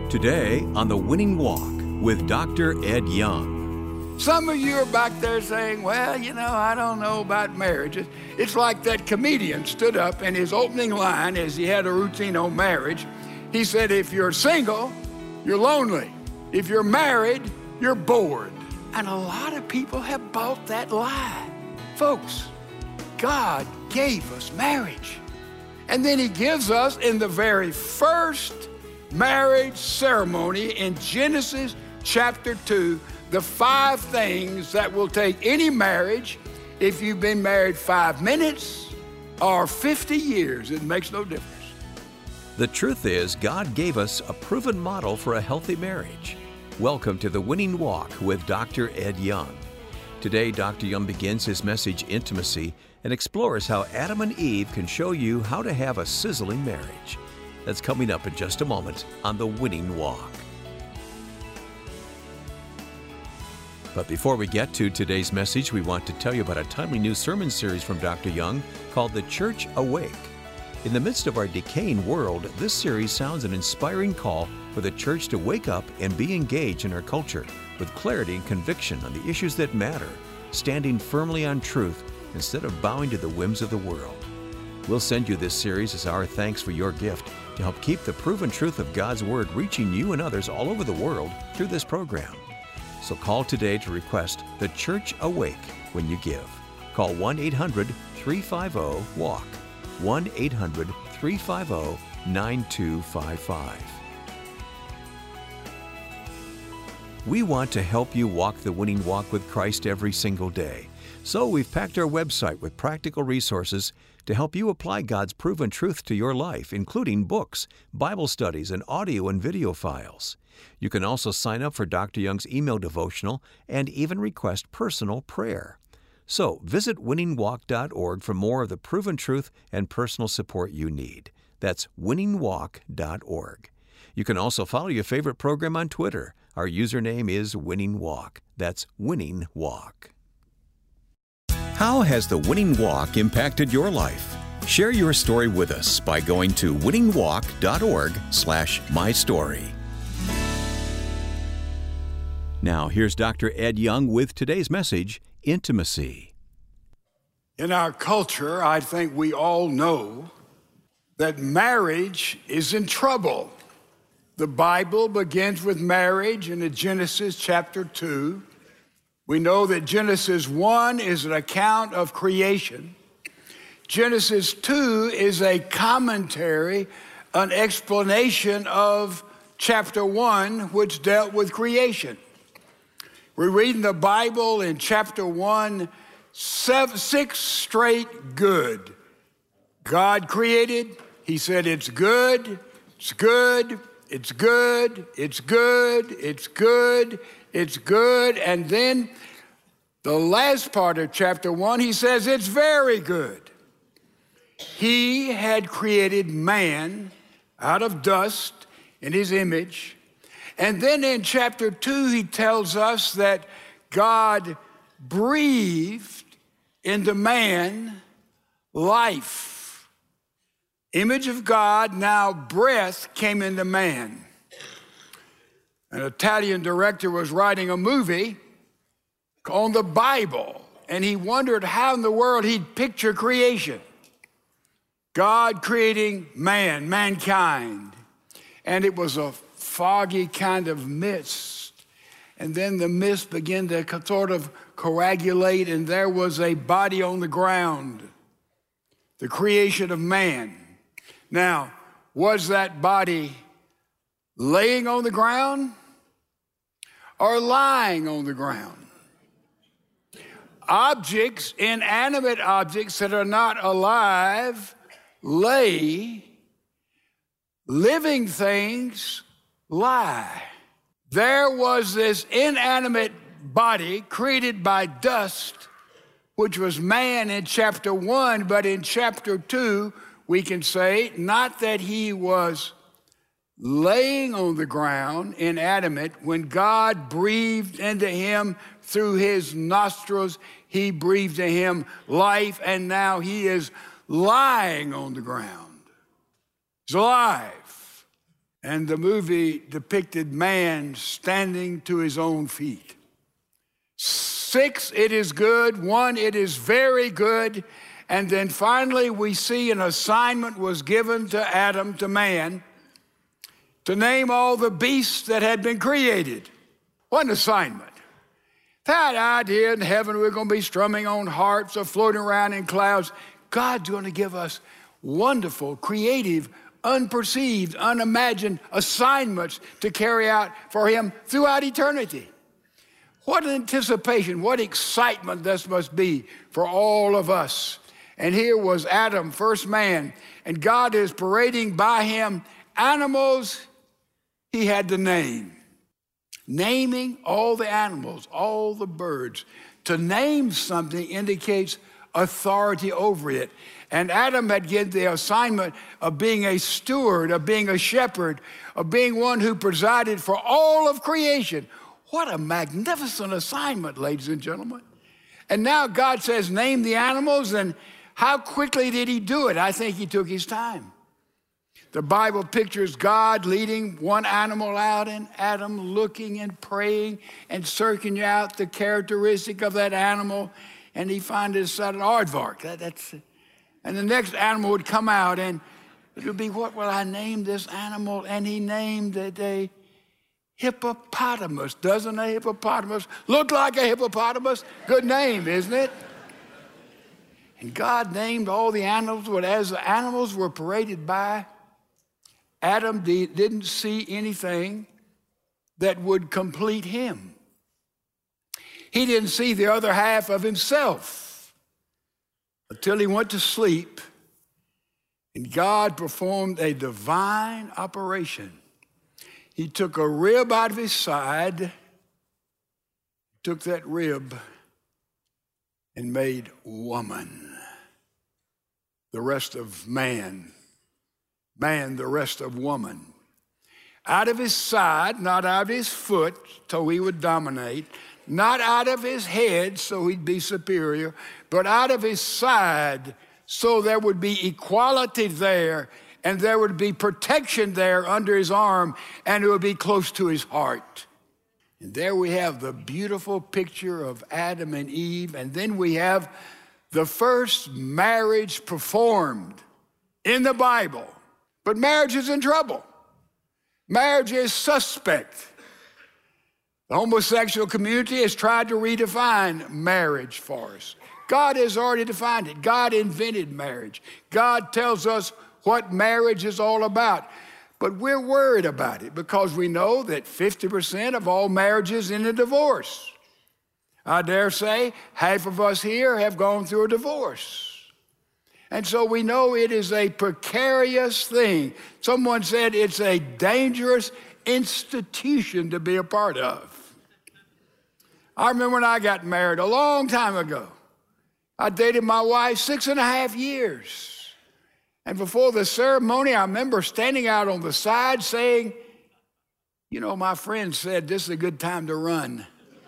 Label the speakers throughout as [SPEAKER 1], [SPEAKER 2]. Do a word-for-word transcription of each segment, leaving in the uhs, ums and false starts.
[SPEAKER 1] Today on The Winning Walk with Doctor Ed Young.
[SPEAKER 2] Some of you are back there saying, well, you know, I don't know about marriage. It's like that comedian stood up in his opening line as he had a routine on marriage. He said, if you're single, you're lonely. If you're married, you're bored. And a lot of people have bought that lie. Folks, God gave us marriage. And then he gives us in the very first marriage ceremony in Genesis chapter two, the five things that will take any marriage, if you've been married five minutes or fifty years, it makes no difference.
[SPEAKER 1] The truth is, God gave us a proven model for a healthy marriage. Welcome to The Winning Walk with Doctor Ed Young. Today, Doctor Young begins his message, Intimacy, and explores how Adam and Eve can show you how to have a sizzling marriage. That's coming up in just a moment on The Winning Walk. But before we get to today's message, we want to tell you about a timely new sermon series from Doctor Young called The Church Awake. In the midst of our decaying world, this series sounds an inspiring call for the church to wake up and be engaged in our culture with clarity and conviction on the issues that matter, standing firmly on truth instead of bowing to the whims of the world. We'll send you this series as our thanks for your gift to help keep the proven truth of God's Word reaching you and others all over the world through this program. So call today to request The Church Awake when you give. Call one eight hundred, three five zero, WALK, one eight hundred, three five zero, nine two five five. We want to help you walk the winning walk with Christ every single day. So we've packed our website with practical resources to help you apply God's proven truth to your life, including books, Bible studies, and audio and video files. You can also sign up for Doctor Young's email devotional and even request personal prayer. So visit winning walk dot org for more of the proven truth and personal support you need. That's winning walk dot org. You can also follow your favorite program on Twitter. Our username is Winning Walk. That's Winning Walk. How has the Winning Walk impacted your life? Share your story with us by going to winning walk dot org slash my story. Now, here's Doctor Ed Young with today's message, Intimacy.
[SPEAKER 2] In our culture, I think we all know that marriage is in trouble. The Bible begins with marriage in Genesis chapter two. We know that Genesis one is an account of creation. Genesis two is a commentary, an explanation of chapter one, which dealt with creation. We read in the Bible in chapter one, seven, six straight good. God created, he said it's good, it's good, it's good, it's good, it's good, it's good. And then the last part of chapter one, he says it's very good. He had created man out of dust in his image. And then in chapter two, he tells us that God breathed into man life. Image of God, now breath came into man. An Italian director was writing a movie on the Bible, and he wondered how in the world he'd picture creation. God creating man, mankind, and it was a foggy kind of mist. And then the mist began to sort of coagulate, and there was a body on the ground, the creation of man. Now, was that body laying on the ground or lying on the ground? Objects, inanimate objects that are not alive, lay. Living things lie. There was this inanimate body created by dust, which was man in chapter one, but in chapter two, we can say not that he was laying on the ground, inanimate. When God breathed into him through his nostrils, he breathed to him life, and now he is lying on the ground. He's alive. And the movie depicted man standing to his own feet. Six, it is good. One, it is very good. And then finally, we see an assignment was given to Adam, to man, to name all the beasts that had been created. What an assignment. That idea in heaven we're going to be strumming on harps or floating around in clouds. God's going to give us wonderful, creative, unperceived, unimagined assignments to carry out for him throughout eternity. What anticipation, what excitement this must be for all of us. And here was Adam, first man, and God is parading by him animals he had to name. Naming all the animals, all the birds. To name something indicates authority over it. And Adam had given the assignment of being a steward, of being a shepherd, of being one who presided for all of creation. What a magnificent assignment, ladies and gentlemen. And now God says, name the animals, and how quickly did he do it? I think he took his time. The Bible pictures God leading one animal out and Adam looking and praying and searching out the characteristic of that animal, and he finds it's an aardvark. That, that's, and the next animal would come out, and it would be, what will I name this animal? And he named it a hippopotamus. Doesn't a hippopotamus look like a hippopotamus? Good name, isn't it? And God named all the animals, but as the animals were paraded by, Adam didn't see anything that would complete him. He didn't see the other half of himself until he went to sleep, and God performed a divine operation. He took a rib out of his side, took that rib, and made woman, the rest of man. Man, the rest of woman. Out of his side, not out of his foot, so he would dominate, not out of his head, so he'd be superior, but out of his side, so there would be equality there, and there would be protection there under his arm, and it would be close to his heart. And there we have the beautiful picture of Adam and Eve, and then we have the first marriage performed in the Bible. But marriage is in trouble. Marriage is suspect. The homosexual community has tried to redefine marriage for us. God has already defined it. God invented marriage. God tells us what marriage is all about. But we're worried about it because we know that fifty percent of all marriages end in divorce. I dare say half of us here have gone through a divorce. And so we know it is a precarious thing. Someone said it's a dangerous institution to be a part of. I remember when I got married a long time ago. I dated my wife six and a half years. And before the ceremony, I remember standing out on the side saying, you know, my friend said this is a good time to run.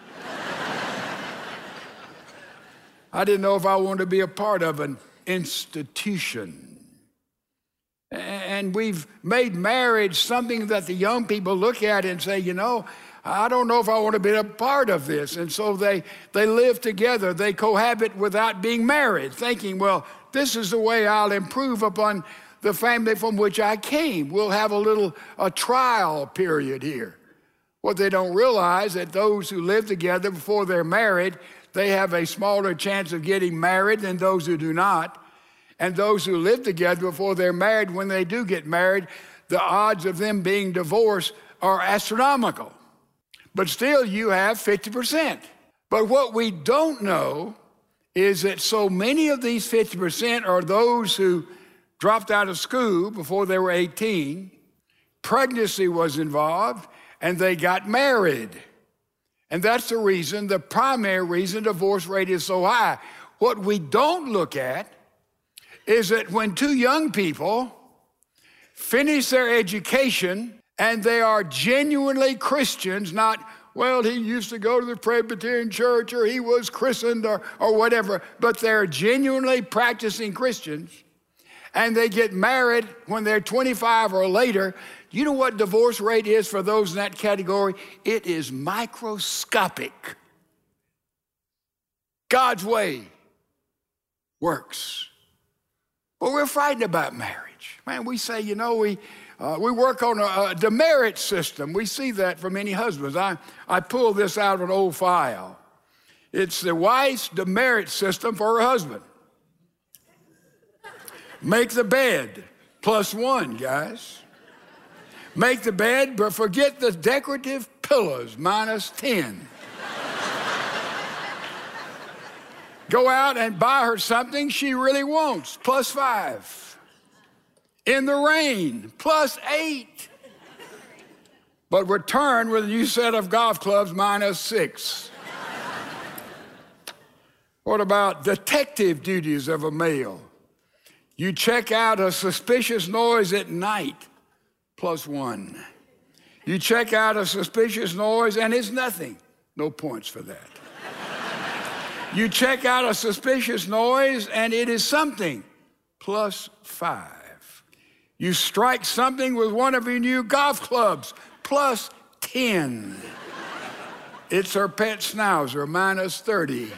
[SPEAKER 2] I didn't know if I wanted to be a part of an institution. And we've made marriage something that the young people look at and say, you know, I don't know if I want to be a part of this. And so they, they live together, they cohabit without being married, thinking, well, this is the way I'll improve upon the family from which I came. We'll have a little a trial period here. What they don't realize that those who live together before they're married, they have a smaller chance of getting married than those who do not. And those who live together before they're married, when they do get married, the odds of them being divorced are astronomical. But still, you have fifty percent. But what we don't know is that so many of these fifty percent are those who dropped out of school before they were eighteen, pregnancy was involved, and they got married. And that's the reason, the primary reason divorce rate is so high. What we don't look at is that when two young people finish their education and they are genuinely Christians, not, well, he used to go to the Presbyterian church or he was christened or, or whatever, but they're genuinely practicing Christians, and they get married when they're twenty-five or later, you know what divorce rate is for those in that category? It is microscopic. God's way works. But we're frightened about marriage. Man, we say, you know, we uh, we work on a, a demerit system. We see that from many husbands. I, I pulled this out of an old file. It's the wife's demerit system for her husband. Make the bed, plus one, guys. Make the bed, but forget the decorative pillows, minus ten. Go out and buy her something she really wants, plus five. In the rain, plus eight. But return with a new set of golf clubs, minus six. What about detective duties of a male? You check out a suspicious noise at night, plus one. You check out a suspicious noise and it's nothing, no points for that. You check out a suspicious noise and it is something, plus five. You strike something with one of your new golf clubs, plus ten. It's her pet schnauzer, minus thirty.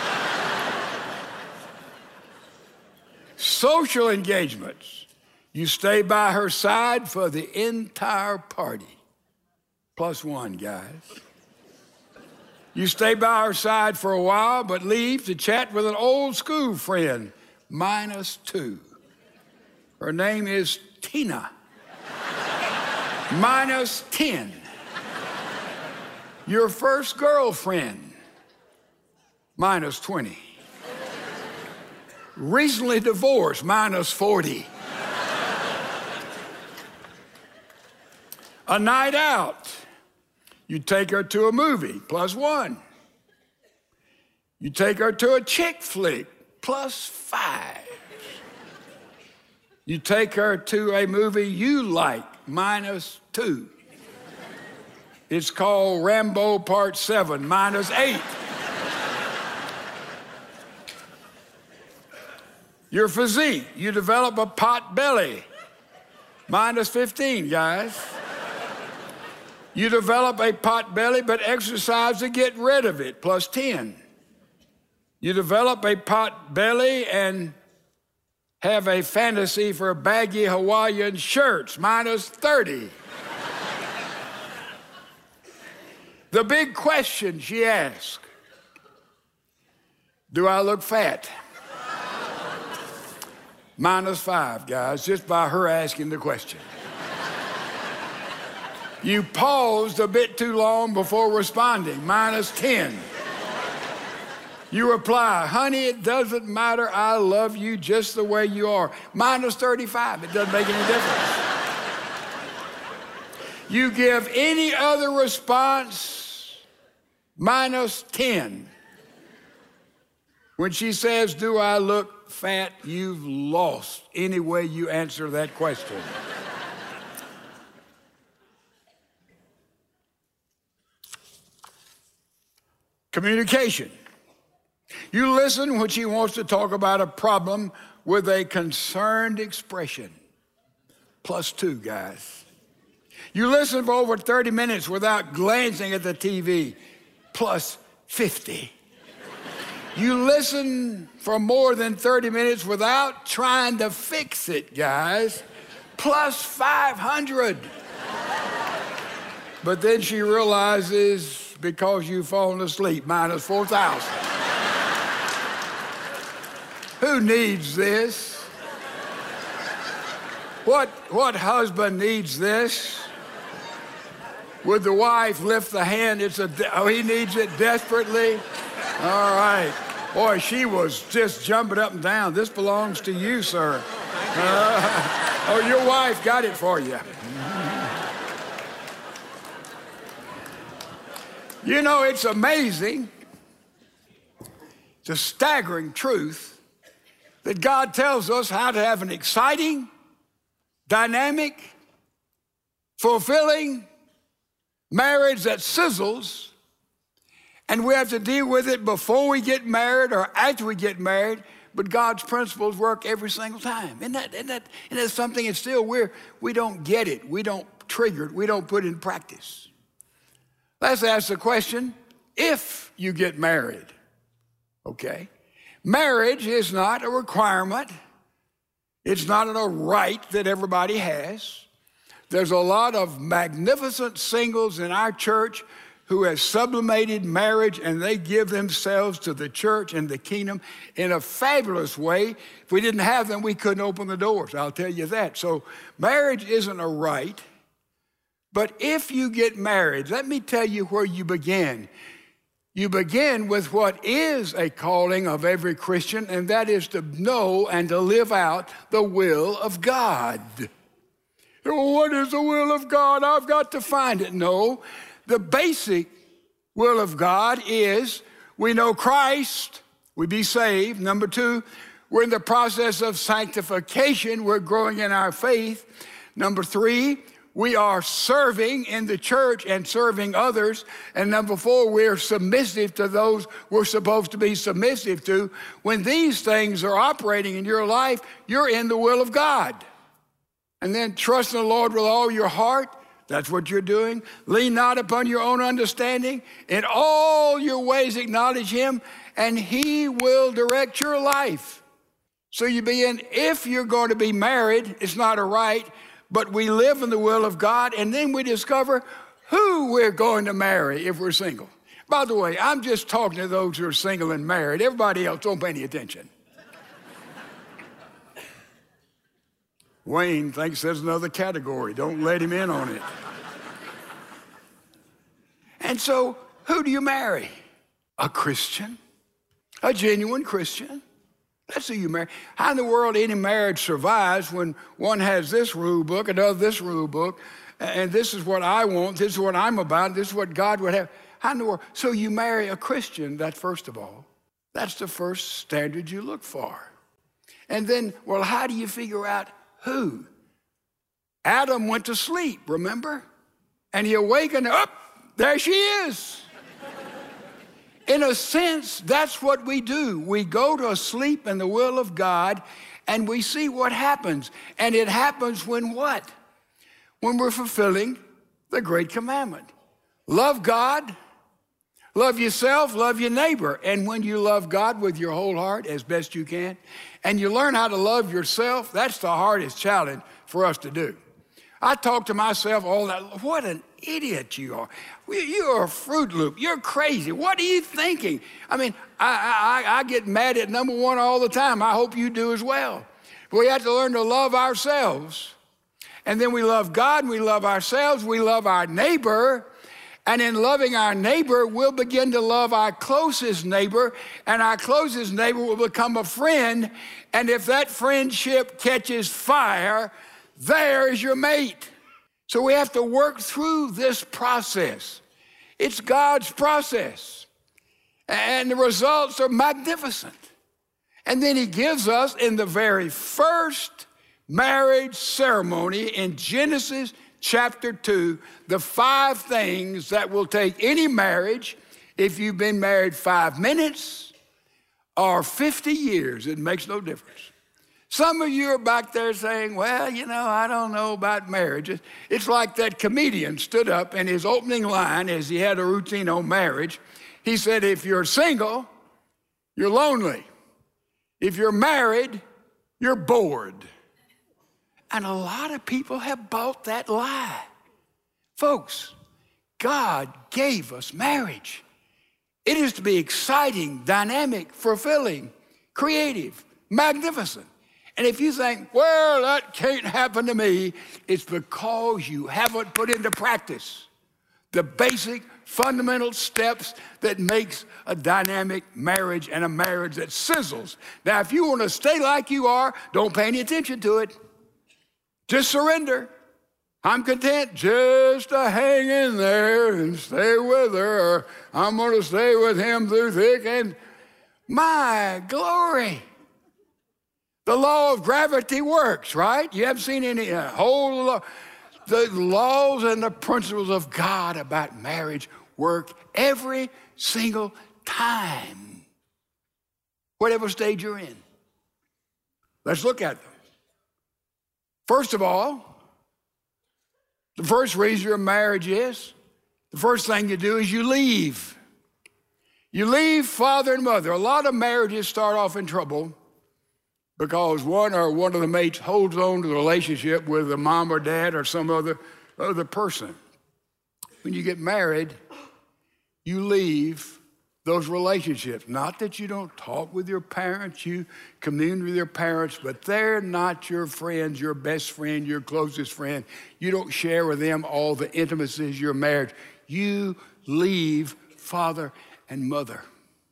[SPEAKER 2] Social engagements. You stay by her side for the entire party, plus one, guys. You stay by her side for a while, but leave to chat with an old school friend, minus two. Her name is Tina, minus ten. Your first girlfriend, minus twenty. Recently divorced, minus forty. A night out. You take her to a movie, plus one. You take her to a chick flick, plus five. You take her to a movie you like, minus two. It's called Rambo Part seven, minus eight. Your physique, you develop a pot belly, minus fifteen, guys. You develop a pot belly, but exercise to get rid of it, plus ten. You develop a pot belly and have a fantasy for baggy Hawaiian shirts, minus thirty. The big question she asked, do I look fat? Minus five, guys, just by her asking the question. You paused a bit too long before responding, minus ten. You reply, honey, it doesn't matter, I love you just the way you are, minus thirty-five, it doesn't make any difference. You give any other response, minus ten. When she says, do I look fat, you've lost any way you answer that question. Communication. You listen when she wants to talk about a problem with a concerned expression. Plus two, guys. You listen for over thirty minutes without glancing at the T V. Plus fifty. You listen for more than thirty minutes without trying to fix it, guys. Plus five hundred. But then she realizes because you've fallen asleep, minus four thousand. Who needs this? What, what husband needs this? Would the wife lift the hand? It's a, oh, he needs it desperately? All right. Boy, she was just jumping up and down. This belongs to you, sir. Uh, oh, your wife got it for you. You know, it's amazing, it's a staggering truth that God tells us how to have an exciting, dynamic, fulfilling marriage that sizzles, and we have to deal with it before we get married or after we get married, but God's principles work every single time. Isn't that, isn't that, isn't that something? It's still, we're, we don't get it. We don't trigger it. We don't put it in practice. Let's ask the question, if you get married, okay? Marriage is not a requirement. It's not a right that everybody has. There's a lot of magnificent singles in our church who have sublimated marriage, and they give themselves to the church and the kingdom in a fabulous way. If we didn't have them, we couldn't open the doors, I'll tell you that. So marriage isn't a right, but if you get married, let me tell you where you begin. You begin with what is a calling of every Christian, and that is to know and to live out the will of God. Oh, what is the will of God? I've got to find it. No. The basic will of God is we know Christ, we be saved. Number two, we're in the process of sanctification. We're growing in our faith. Number three, we are serving in the church and serving others. And number four, we're submissive to those we're supposed to be submissive to. When these things are operating in your life, you're in the will of God. And then trust in the Lord with all your heart. That's what you're doing. Lean not upon your own understanding. In all your ways acknowledge him, and he will direct your life. So you begin, if you're going to be married, it's not a right, but we live in the will of God, and then we discover who we're going to marry if we're single. By the way, I'm just talking to those who are single and married. Everybody else, don't pay any attention. Wayne thinks there's another category. Don't let him in on it. And so, who do you marry? A Christian, a genuine Christian. That's who you marry. How in the world any marriage survives when one has this rule book, another this rule book, and this is what I want, this is what I'm about, this is what God would have. How in the world? So you marry a Christian, that first of all. That's the first standard you look for. And then, well, how do you figure out who? Adam went to sleep, remember? And he awakened, up, there she is. In a sense, that's what we do. We go to sleep in the will of God, and we see what happens. And it happens when what? When we're fulfilling the great commandment. Love God, love yourself, love your neighbor. And when you love God with your whole heart as best you can, and you learn how to love yourself, that's the hardest challenge for us to do. I talk to myself all that, what an idiot you are. You're a Fruit Loop. You're crazy. What are you thinking? I mean, I, I, I get mad at number one all the time. I hope you do as well. We have to learn to love ourselves. And then we love God, and we love ourselves, we love our neighbor. And in loving our neighbor, we'll begin to love our closest neighbor, and our closest neighbor will become a friend. And if that friendship catches fire, there is your mate. So we have to work through this process. It's God's process. And the results are magnificent. And then he gives us in the very first marriage ceremony in Genesis chapter two, the five things that will take any marriage, if you've been married five minutes or fifty years, it makes no difference. Some of you are back there saying, well, you know, I don't know about marriage. It's like that comedian stood up in his opening line as he had a routine on marriage. He said, if you're single, you're lonely. If you're married, you're bored. And a lot of people have bought that lie. Folks, God gave us marriage. It is to be exciting, dynamic, fulfilling, creative, magnificent. And if you think, well, that can't happen to me, it's because you haven't put into practice the basic fundamental steps that makes a dynamic marriage and a marriage that sizzles. Now, if you want to stay like you are, don't pay any attention to it. Just surrender. I'm content just to hang in there and stay with her, or I'm going to stay with him through thick and my glory. The law of gravity works, right? You haven't seen any uh, whole law. The laws and the principles of God about marriage work every single time, whatever stage you're in. Let's look at them. First of all, the first reason your marriage is, the first thing you do is you leave. You leave father and mother. A lot of marriages start off in trouble because one or one of the mates holds on to the relationship with a mom or dad or some other, other person. When you get married, you leave those relationships. Not that you don't talk with your parents, you commune with your parents, but they're not your friends, your best friend, your closest friend. You don't share with them all the intimacies of your marriage. You leave father and mother.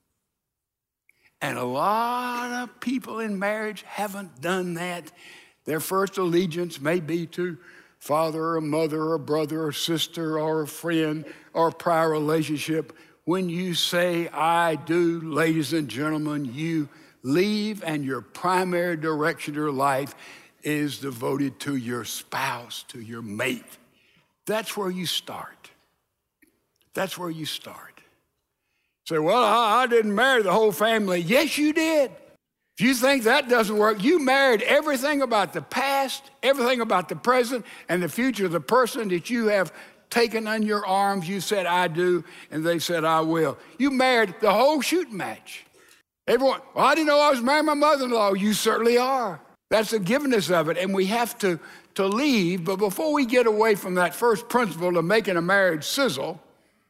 [SPEAKER 2] And a lot of people in marriage haven't done that. Their first allegiance may be to father or mother or brother or sister or a friend or a prior relationship. When you say, I do, ladies and gentlemen, you leave, and your primary direction of your life is devoted to your spouse, to your mate. That's where you start. That's where you start. Say, well, I, I didn't marry the whole family. Yes, you did. If you think that doesn't work, you married everything about the past, everything about the present, and the future of the person that you have taken in your arms. You said, I do, and they said, I will. You married the whole shooting match. Everyone, well, I didn't know I was marrying my mother-in-law. You certainly are. That's the givenness of it, and we have to, to leave. But before we get away from that first principle of making a marriage sizzle,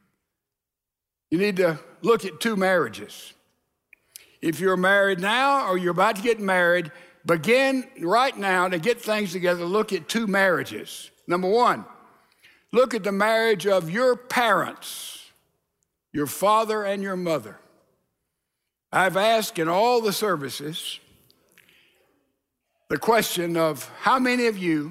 [SPEAKER 2] you need to look at two marriages. If you're married now or you're about to get married, begin right now to get things together. Look at two marriages. Number one, look at the marriage of your parents, your father and your mother. I've asked in all the services the question of how many of you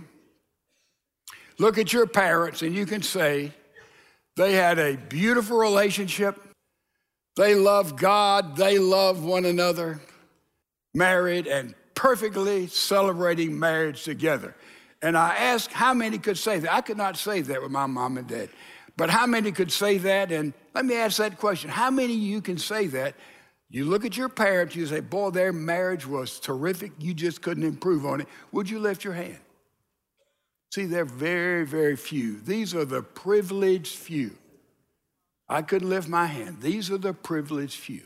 [SPEAKER 2] look at your parents and you can say they had a beautiful relationship, they loved God, they loved one another, married and perfectly celebrating marriage together. And I asked how many could say that. I could not say that with my mom and dad, but how many could say that? And let me ask that question. How many of you can say that? You look at your parents, you say, boy, their marriage was terrific. You just couldn't improve on it. Would you lift your hand? See, they're very, very few. These are the privileged few. I couldn't lift my hand. These are the privileged few.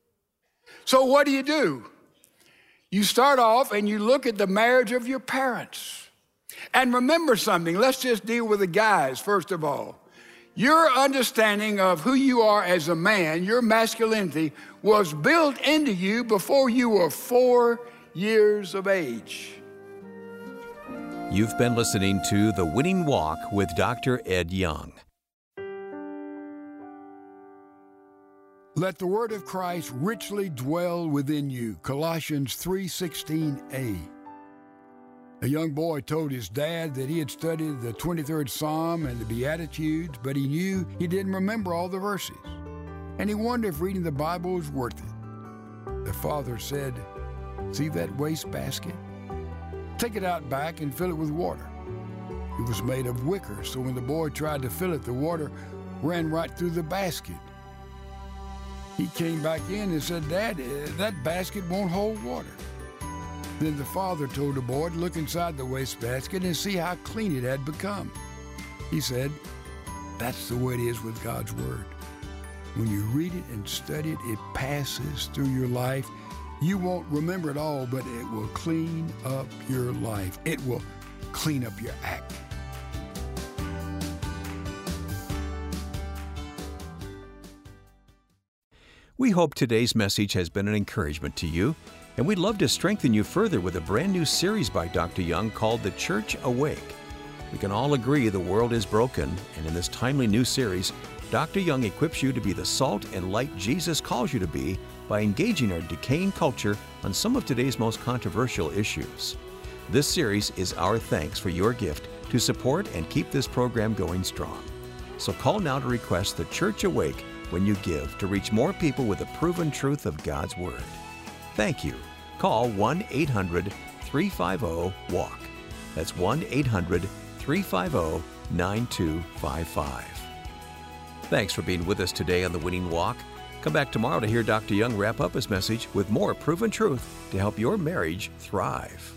[SPEAKER 2] So what do you do? You start off and you look at the marriage of your parents. And remember something. Let's just deal with the guys, first of all. Your understanding of who you are as a man, your masculinity, was built into you before you were four years of age.
[SPEAKER 1] You've been listening to The Winning Walk with Doctor Ed Young.
[SPEAKER 2] Let the word of Christ richly dwell within you. Colossians three sixteen a. A young boy told his dad that he had studied the twenty-third Psalm and the Beatitudes, but he knew he didn't remember all the verses. And he wondered if reading the Bible was worth it. The father said, see that wastebasket? Take it out back and fill it with water. It was made of wicker, so when the boy tried to fill it, the water ran right through the basket. He came back in and said, Dad, that basket won't hold water. Then the father told the boy to look inside the wastebasket and see how clean it had become. He said, that's the way it is with God's Word. When you read it and study it, it passes through your life. You won't remember it all, but it will clean up your life. It will clean up your act.
[SPEAKER 1] We hope today's message has been an encouragement to you, and we'd love to strengthen you further with a brand new series by Doctor Young called The Church Awake. We can all agree the world is broken, and in this timely new series, Doctor Young equips you to be the salt and light Jesus calls you to be by engaging our decaying culture on some of today's most controversial issues. This series is our thanks for your gift to support and keep this program going strong. So call now to request The Church Awake when you give to reach more people with the proven truth of God's Word. Thank you. Call one eight hundred three five zero walk. That's one eight hundred three five zero nine two five five. Thanks for being with us today on The Winning Walk. Come back tomorrow to hear Doctor Young wrap up his message with more proven truth to help your marriage thrive.